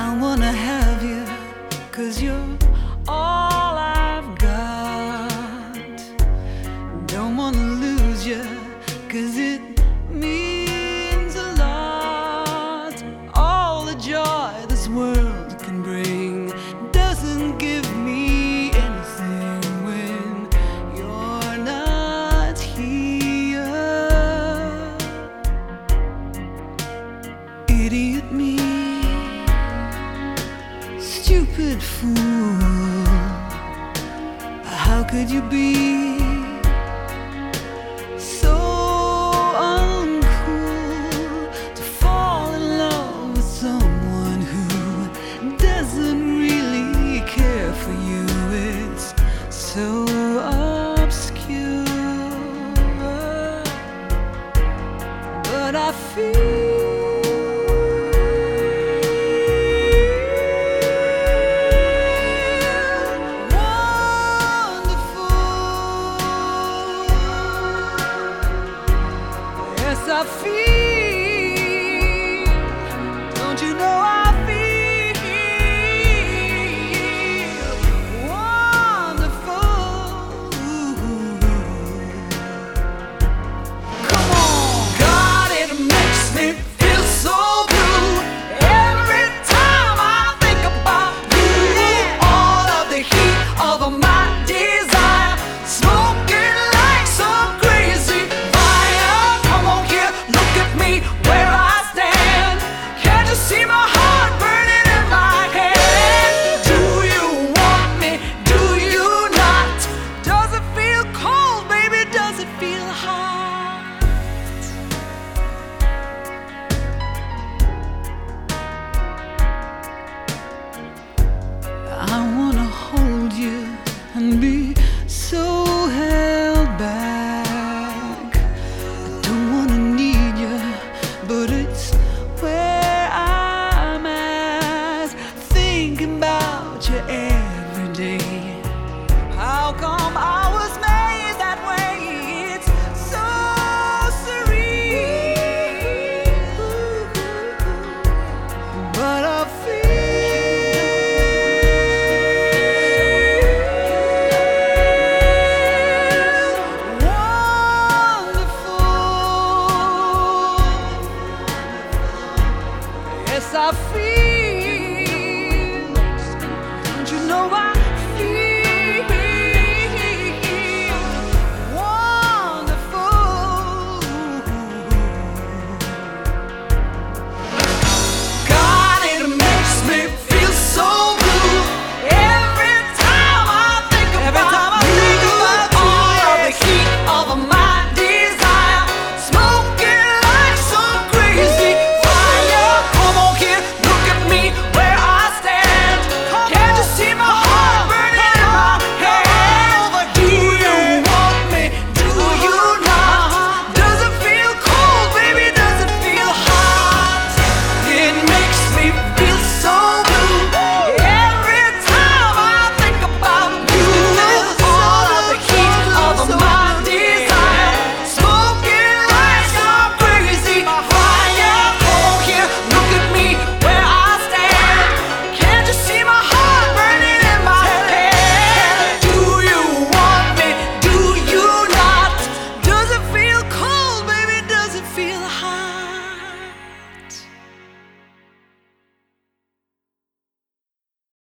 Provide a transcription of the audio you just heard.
I wanna have you, 'cause you're all I've got. Don't wanna lose you, 'cause it means a lot. All the joy this world can bring doesn't give me anything when you're not here. Idiot me, stupid fool, how could you be so uncool to fall in love with someone who doesn't really care for you? It's so obscure, but I feel I feel, don't you know I feel wonderful. Come on, God, it makes me feel so blue every time I think about you. All of the heat of my desire, smoking like some crazy fire. Come on here, look at me where I stand. Can't you see my heart burning in my hand? Do you want me? Do you not? Does it feel cold, baby? Does it feel hot? I wanna hold you and be so held back. I don't wanna need you, but it's where I'm at, thinking about you every day. How come